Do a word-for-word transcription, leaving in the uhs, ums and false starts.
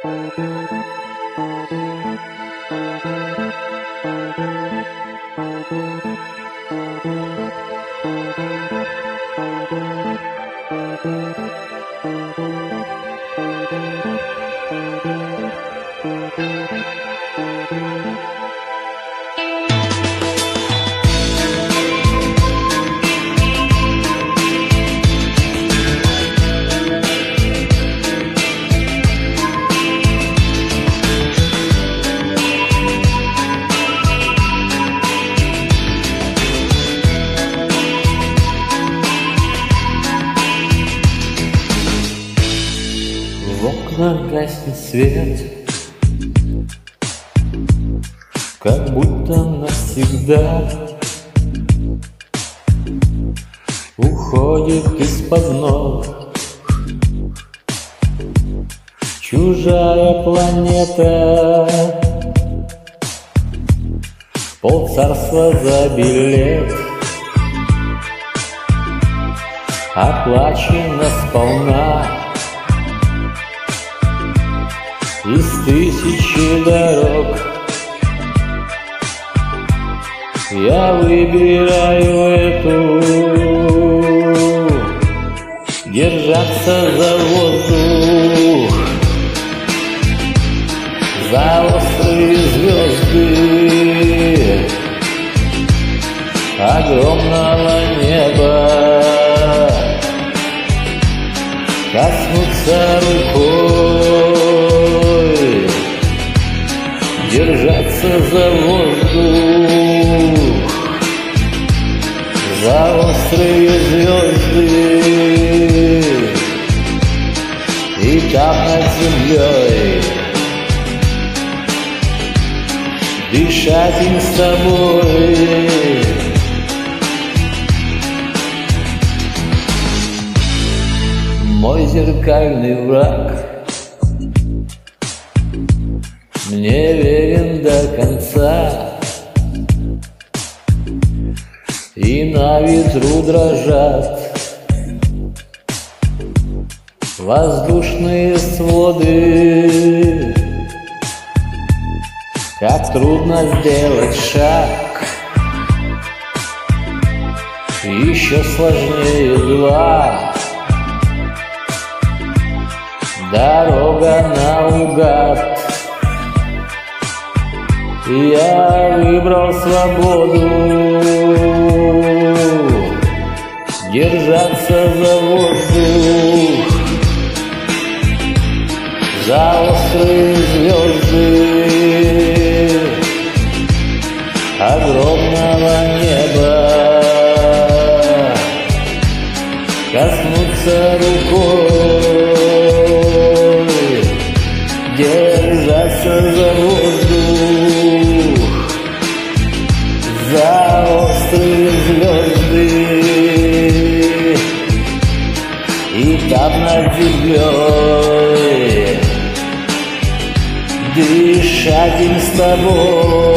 В окнах гаснет свет, как будто навсегда уходит из-под ног чужая планета. Полцарства за билет оплачено сполна. Из тысячи дорог я выбираю эту, держаться за воздух, за острые звезды огромного неба, коснуться рукой, держаться за воздух, за острые звезды, и там над землей дышать им с тобой. Мой зеркальный враг мне верен до конца, и на ветру дрожат воздушные своды. Как трудно сделать шаг, еще сложнее два. Дорога наугад, я выбрал свободу, держаться за воздух, за острые звезды огромного неба, коснуться рукой, держаться за воздух, за острые звезды, и там над землей дышать им с тобой.